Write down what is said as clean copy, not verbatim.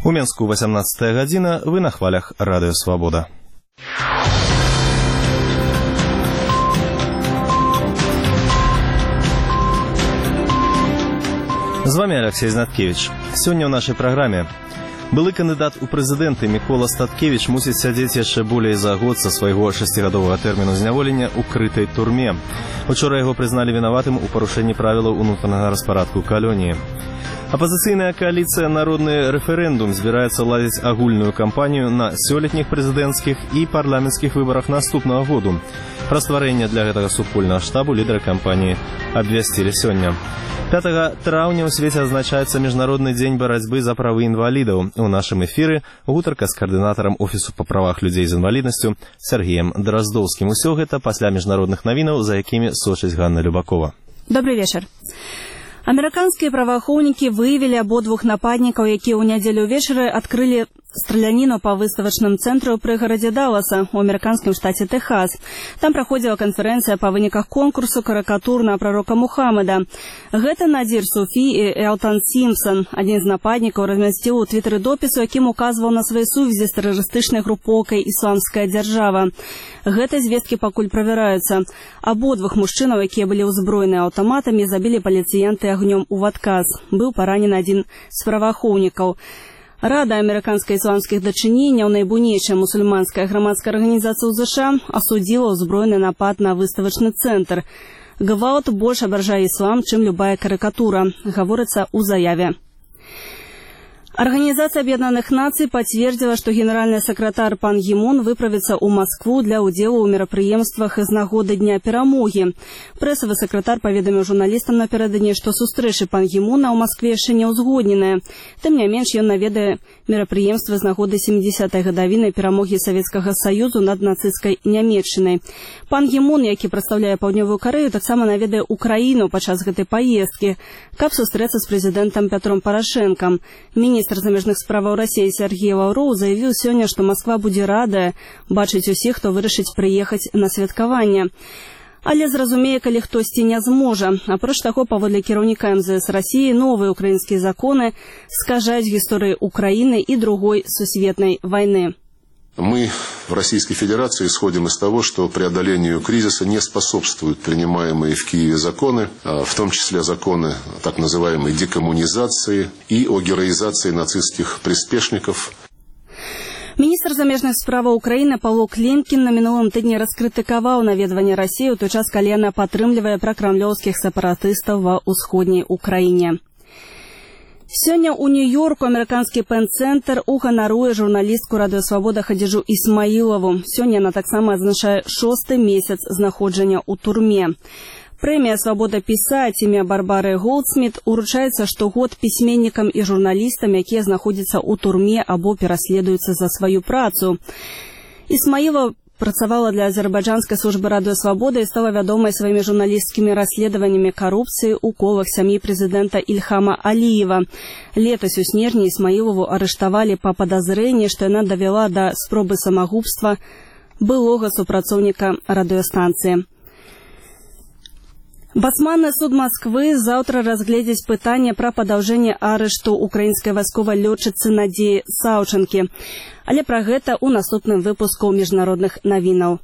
У Менску 18 гадзіна, вы на хвалях Радыё Свабода. З вами Алексей Знаткевич. Сёння ў нашай праграме. Былы кандыдат у прэзідэнты Мікола Статкевіч мусіць сядзець яшчэ болей за год са свайго 6гадовага тэрміну зняволення ў крытай турме. Учора яго прызналі вінаватым у парушэнні правілаў унутранага распарадку калоніі. Апазіцыйная кааліцыя «Народны рэферэндум» збіраецца ладзіць агульную кампанію на сёлетніх прэзідэнцкіх і парламенцкіх выбарах наступнага году. Пра стварэнне для гэтага супольнага штабу лідары кампаніі абвясцілі сёння. 5 траўня ў свеце адзначаецца Міжнародны дзень барацьбы за правы інвалідаў. У нашым эфіры гутарка з каардынатарам Офісу па правах людзей з інваліднасцю Сергеем Драздоўскім. Усё гэта пасля міжнародных навінаў, за якімі сочыць Ганна Любакова. Добрый вечар. Амерыканскія праваахоўнікі выявілі абодвух нападнікаў, якія ў нядзелю ўвечары адкрылі страляніну па выставачным цэнтру ў прыгарадзе Далласа у амерыканскім штаце Тэхас. Там праходзіла канферэнцыя па выніках конкурсу карыкатур на прарока Мухаммада. Гэта Надзір Суфі і Элтан Сімпсон. Адзін з нападнікаў размясціў у твітары допісу, якім указваў на свае сувязі з тэрарыстычнай групоўкай «Ісламская дзяржава». Гэта звесткі пакуль правяраюцца. Абодвух мужчынаў, якія былі ўзброены аўтаматамі, забілі паліцыянты агнём у адказ. Быў паранены адзін з праваахоўнікаў. Рада амерыканска-ісламскіх дачыненняў, найбуйнейшая мусульманская грамадская арганізацыя ў ЗША, асудзіла ўзброены напад на выставачны цэнтр. Гвалт больш абражае іслам, чым любая карыкатура, гаворыцца ў заяве. Организация Объединенных Наций подтвердила, что генеральный секретарь Пан Гі Мун выправится ў Москву для удзелу ў мерапрыемствах з нагоды Дня перамогі. Прэсавы сакратар паведаміў журналістам напярэдадні, што сустрэчы Пан Гі Муна ў Москве яшчэ не ўзгодненыя. Тым не менш, ён наведае мерапрыемствы з нагоды 70-й гадавіны перамогі Савецкага Саюзу над нацысцкай Нямецчынай. Пан Гі Мун, які прадстаўляе Паўднёвую Карэю, таксама наведае Украіну падчас гэтай паездкі, каб сустрэцца з прэзідэнтам Пятром Парашэнкам. Міністр замежных справаў Расіі Сергей Лаўроў заявіў сёння, што Масква будзе радая бачыць усіх, хто вырашыць прыехаць на святкаванне. Але зразумее, калі хтосьці не зможа. Апроч таго, паводле кіраўніка МЗС Расіі, новыя украінскія законы скажаюць гісторыі Украіны і другой сусветнай вайны. Мы в Российской Федерации исходим из того, что преодолению кризиса не способствуют принимаемые в Киеве законы, в том числе законы так называемой декоммунизации и о героизации нацистских приспешников. Міністр замежных справаў Украіны Павло Клімкін на мінулым тыдні раскрытыкаваў наведванне Расіі ў той час, калі яна падтрымлівае пракрамлёўскіх сепаратыстаў ва ўсходняй Украіне. Сёння ў Нью-Йорку амерыканскі пен-цэнтр уганаруе журналістку Радыё Свабода Хадзіджу Ісмаілаву. Сёння яна таксама адзначае 6-й месяц знаходжання ў турме. Прэмія «Свабода пісаць» імя Барбары Голдсміт уручаецца штогод пісьменнікам і журналістам, якія знаходзяцца ў турме або пераследуюцца за сваю працу. Ісмаілова працавала для азербайджанскай службы Радыё Свабода і стала вядомай сваімі журналісцкімі расследаваннямі карупцыі ў колах сям'і прэзідэнта Ільхама Аліева. Летась у снежні Ісмаілову арыштавалі па падазрэнні, што яна давяла да спробы самагубства былога супрацоўніка радыёстанцыі. Басманны суд Москвы заўтра разгледзіць пытанне пра падаўжэнне арышту украінскай вайсковай лётчыцы Надзеі Саўчанкі. Але пра гэта ў наступным выпуску міжнародных навінаў.